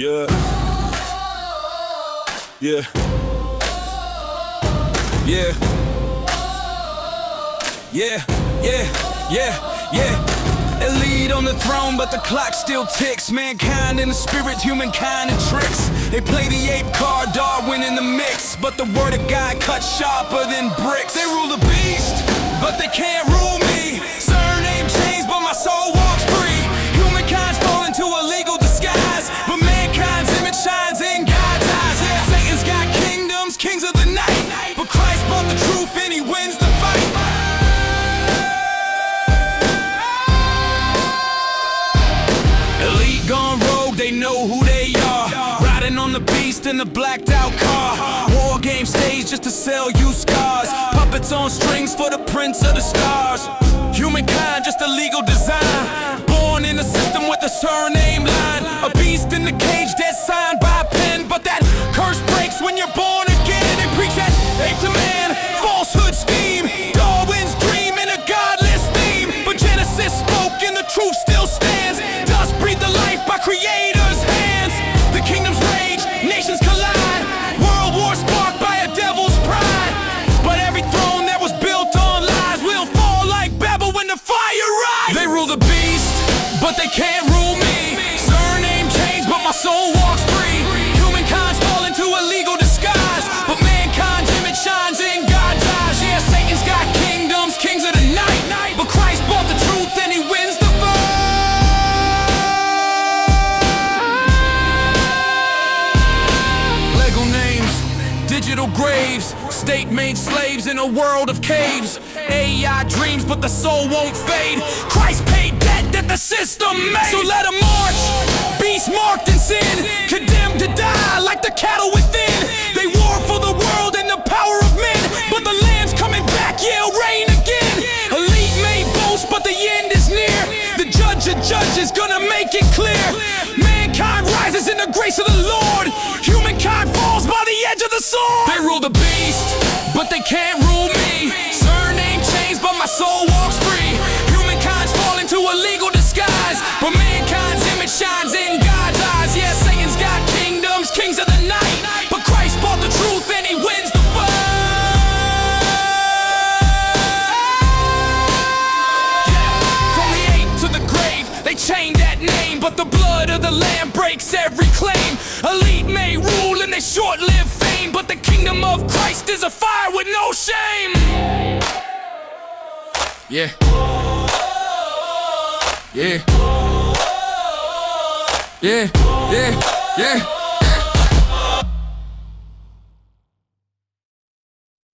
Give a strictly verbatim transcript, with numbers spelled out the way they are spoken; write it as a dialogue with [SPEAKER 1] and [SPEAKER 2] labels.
[SPEAKER 1] Yeah. Yeah. Yeah. Yeah. Yeah. Yeah. Yeah. Elite on the throne, but the clock still ticks. Mankind in the spirit, humankind in tricks. They play the ape card, Darwin in the mix. But the word of God cuts sharper than bricks. They rule the beast, but they can't rule me. Surname changed, but my soul walks free. Humankind's fall into a legal disguise, but mankind's image shines in God's eyes. Yeah, Satan's got kingdoms, kings of the night, but Christ brought the truth and he wins the fight. Elite gone rogue, they know who they are. Riding on the beast in the blacked out car. War game stage just to sell you scars. Puppets on strings for the prince of the stars. Humankind just a legal design. Born in a system with a surname line. A beast in the cage, dead signed by a pen. But that curse breaks when you're born again. They preach that ape to man, falsehood scheme. Darwin's dream in a godless theme. But Genesis spoke and the truth still stands. Dust breathed the life by creator's hands. The kingdoms rage, nations collide. World war sparked by a devil's pride. But every throne that was built on lies will fall like Babel when the fire rises. They rule the beast, but they can't rule me. Surname changed, but my soul walks free. Humankind's fall into a legal disguise, but mankind's image shines in God's eyes. Yeah, Satan's got kingdoms, kings of the night, but Christ brought the truth and he wins the fight. Lego names, digital graves, state-made slaves in a world of caves. A I dreams, but the soul won't fade. Christ paid debt that the system made. So let him march, beast marked in sin, condemned to die like the cattle within. They war for the world and the power of men, but the land's coming back, yeah, it'll reign again. Elite may boast, but the end is near. The judge of judges gonna make it clear. Mankind rises in the grace of the Lord. Humankind falls by the edge of the sword. They rule the beast, but they can't rule me. Surname changed, but my soul walks free. Humankind's fall into a legal disguise, but mankind's image shines in God's eyes. Yeah, Satan's got kingdoms, kings of the night, but Christ brought the truth and he wins the fight. Yeah, from the ape to the grave, they chained that name, but the blood of the Lamb breaks every claim. Elite may rule in their short-lived fame, but the kingdom of Christ is a fire with no shame. Yeah. Yeah. Yeah. Yeah. Yeah.